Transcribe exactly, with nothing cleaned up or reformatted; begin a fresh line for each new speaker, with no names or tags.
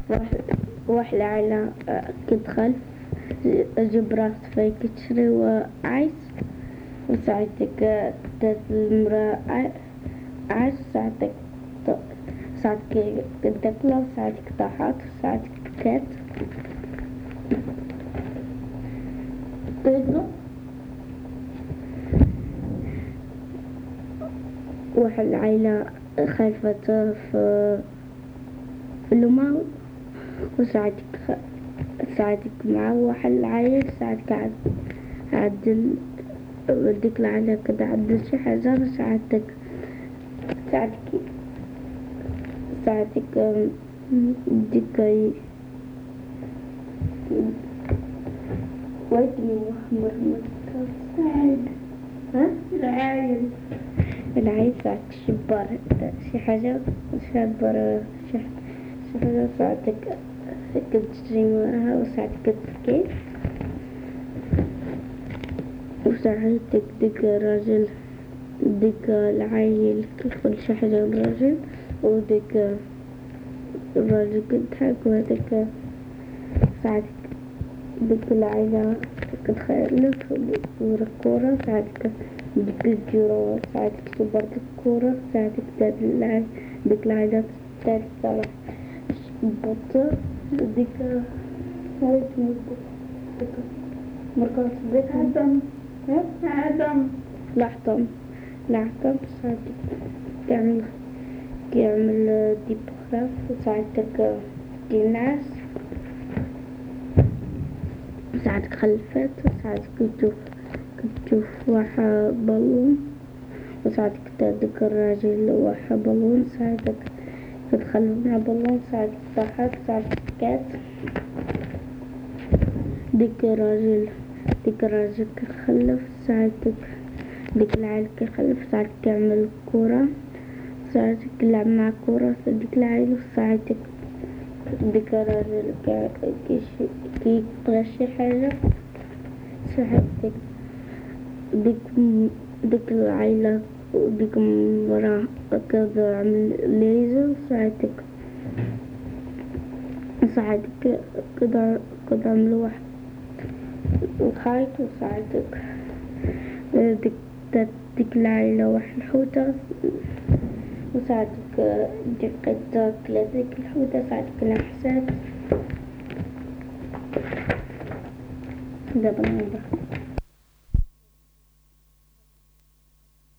واحد واحد على كنت خلف أجيب راس في كتشري وعيس وساعتك تات المرا عيس ساعتك ساعتك تاكله وساعتك طاحت وساعتك بكات تيجو واحد العيلة خلفته في في الماء وساعتك ساعتك مع واحد العيل ساعتك عد عدل وديك العيلة كده عدل شي حاجة وساعتك ساعتك ساعتك ديك ويتني وحمر مكة سعد ها العايل العايل ساعتك شبار شي حاجة شبار شي حاجة ساعتك كنت تشتري معاها وساعتك تبكي وساعتك ديك الراجل ديك العايل كل شي حاجة الراجل وديك الراجل كضحك وهداك ساعتك ديك العيلة كتخلف ورا الكورة ساعتك ديك الجيرو ساعتك تبرد الكورة ساعتك داد العيلة ديك العيلة تاعك صالح البطة ديك هاي ديك مركز ديك عدم عدم لحظة لحظة ساعتك تعمل يعمل ديب خلاف ساعتك تنعس ساعتك خلفت ساعتك تشوف تشوف واحد بالون وساعتك تدك الراجل واحد بالون ساعتك تتخلف مع بالون ساعتك صحت ساعتك كات ديك الراجل ديك الراجل كيخلف ساعتك ديك العيل كيخلف ساعتك تعمل كورة ساعتك تلعب مع كورة ديك العيل ساعتك ديك الراجل كي يبغى شي حاجة ساعتك ديك ديك العيلة وديك المرا كذا عمل ليزر ساعتك ساعتك كذا كذا عملوا واحد الخيط وساعتك ديك ديك العيلة واحد الحوتة وساعتك ديك قطة كلا ديك الحوتة ساعتك لحسات دابا نوضح